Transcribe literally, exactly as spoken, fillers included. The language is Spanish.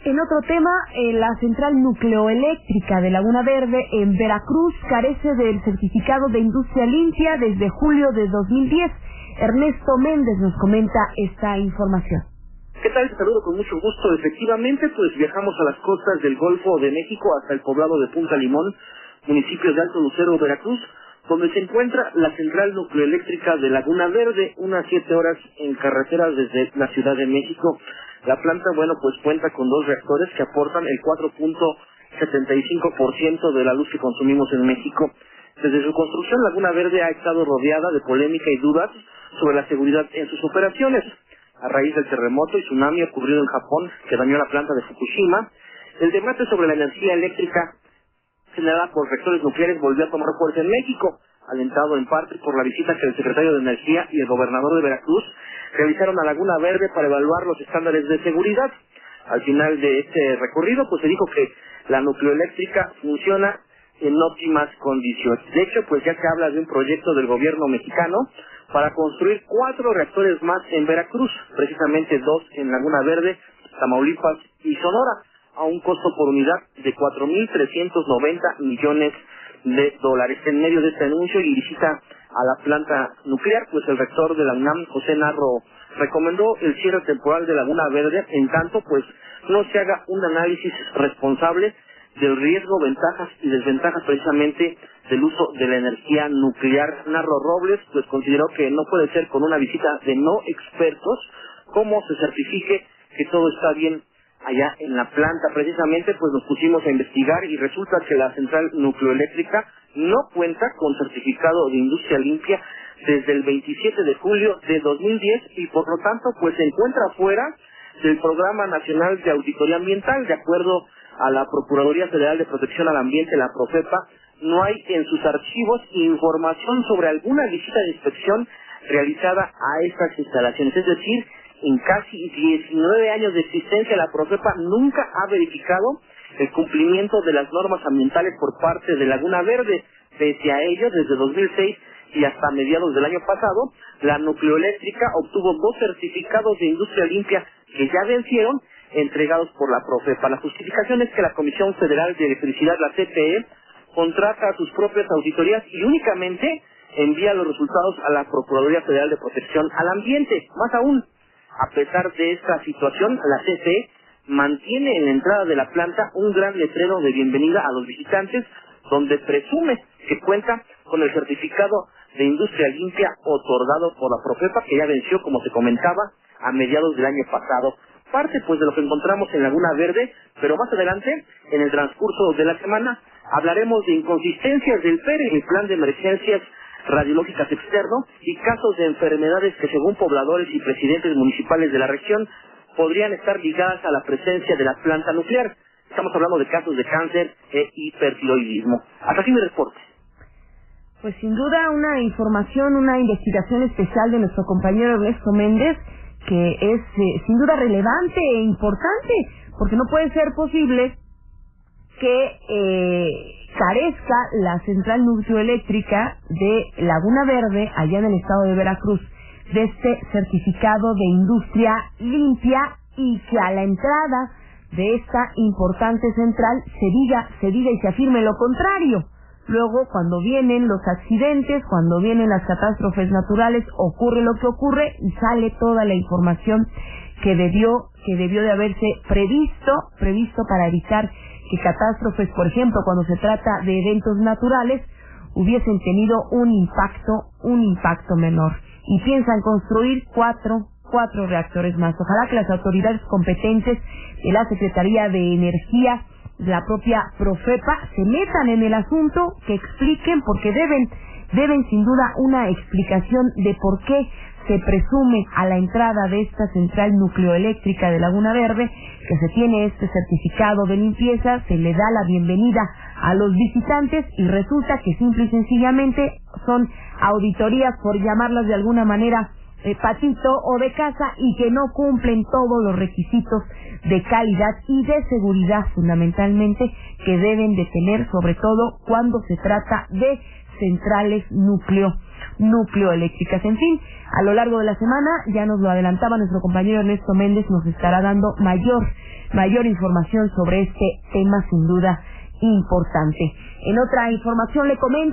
en otro tema, eh, la central nucleoeléctrica de Laguna Verde en Veracruz carece del certificado de industria limpia desde julio de dos mil diez. Ernesto Méndez nos comenta esta información. ¿Qué tal? Te saludo con mucho gusto. Efectivamente, pues viajamos a las costas del Golfo de México hasta el poblado de Punta Limón, municipios de Alto Lucero, Veracruz, donde se encuentra la central nucleoeléctrica de Laguna Verde, unas siete horas en carretera desde la Ciudad de México. La planta, bueno, pues cuenta con dos reactores que aportan el cuatro punto setenta y cinco por ciento de la luz que consumimos en México. Desde su construcción, Laguna Verde ha estado rodeada de polémica y dudas sobre la seguridad en sus operaciones. A raíz del terremoto y tsunami ocurrido en Japón, que dañó la planta de Fukushima, el debate sobre la energía eléctrica generada por reactores nucleares volvió a tomar fuerza en México, alentado en parte por la visita que el secretario de Energía y el gobernador de Veracruz realizaron a Laguna Verde para evaluar los estándares de seguridad. Al final de este recorrido, pues se dijo que la nucleoeléctrica funciona en óptimas condiciones. De hecho, pues ya se habla de un proyecto del gobierno mexicano para construir cuatro reactores más en Veracruz, precisamente dos en Laguna Verde, Tamaulipas y Sonora, a un costo por unidad de cuatro mil trescientos noventa millones de dólares. En medio de este anuncio y visita a la planta nuclear, pues el rector de la UNAM, José Narro, recomendó el cierre temporal de Laguna Verde, en tanto pues no se haga un análisis responsable del riesgo, ventajas y desventajas precisamente del uso de la energía nuclear. Narro Robles pues consideró que no puede ser con una visita de no expertos como se certifique que todo está bien allá en la planta. Precisamente pues nos pusimos a investigar y resulta que la central nucleoeléctrica no cuenta con certificado de industria limpia desde el veintisiete de julio de dos mil diez y por lo tanto pues se encuentra fuera del Programa Nacional de Auditoría Ambiental. De acuerdo a la Procuraduría Federal de Protección al Ambiente, la Profepa, no hay en sus archivos información sobre alguna visita de inspección realizada a estas instalaciones. Es decir, en casi diecinueve años de existencia, la Profepa nunca ha verificado el cumplimiento de las normas ambientales por parte de Laguna Verde. Pese a ello, desde dos mil seis y hasta mediados del año pasado, la nucleoeléctrica obtuvo dos certificados de industria limpia que ya vencieron, entregados por la Profepa. La justificación es que la Comisión Federal de Electricidad, la C F E, contrata a sus propias auditorías y únicamente envía los resultados a la Procuraduría Federal de Protección al Ambiente. Más aún, a pesar de esta situación, la C F E mantiene en la entrada de la planta un gran letrero de bienvenida a los visitantes, donde presume que cuenta con el certificado de industria limpia otorgado por la Profepa, que ya venció, como se comentaba, a mediados del año pasado. Parte pues de lo que encontramos en Laguna Verde, pero más adelante, en el transcurso de la semana, hablaremos de inconsistencias del P E R, el Plan de Emergencias Radiológicas Externo, y casos de enfermedades que según pobladores y presidentes municipales de la región podrían estar ligadas a la presencia de la planta nuclear. Estamos hablando de casos de cáncer e hipertiroidismo. Hasta aquí mi reporte. Pues sin duda una información, una investigación especial de nuestro compañero Ernesto Méndez, que es eh, sin duda relevante e importante, porque no puede ser posible que eh, carezca la central nucleoeléctrica de Laguna Verde, allá en el estado de Veracruz, de este certificado de industria limpia, y que a la entrada de esta importante central se diga, se diga y se afirme lo contrario. Luego, cuando vienen los accidentes, cuando vienen las catástrofes naturales, ocurre lo que ocurre y sale toda la información que debió, que debió de haberse previsto, previsto para evitar que catástrofes, por ejemplo, cuando se trata de eventos naturales, hubiesen tenido un impacto, un impacto menor. Y piensan construir cuatro, cuatro reactores más. Ojalá que las autoridades competentes de la Secretaría de Energía, la propia Profepa, se metan en el asunto, que expliquen, porque deben, deben sin duda una explicación de por qué se presume a la entrada de esta central nucleoeléctrica de Laguna Verde que se tiene este certificado de limpieza, se le da la bienvenida a los visitantes y resulta que simple y sencillamente son auditorías, por llamarlas de alguna manera, eh, patito o de casa, y que no cumplen todos los requisitos de calidad y de seguridad fundamentalmente que deben de tener, sobre todo cuando se trata de centrales núcleo. nucleoeléctricas. En fin, a lo largo de la semana, ya nos lo adelantaba nuestro compañero Ernesto Méndez, nos estará dando mayor, mayor información sobre este tema sin duda importante. En otra información le comento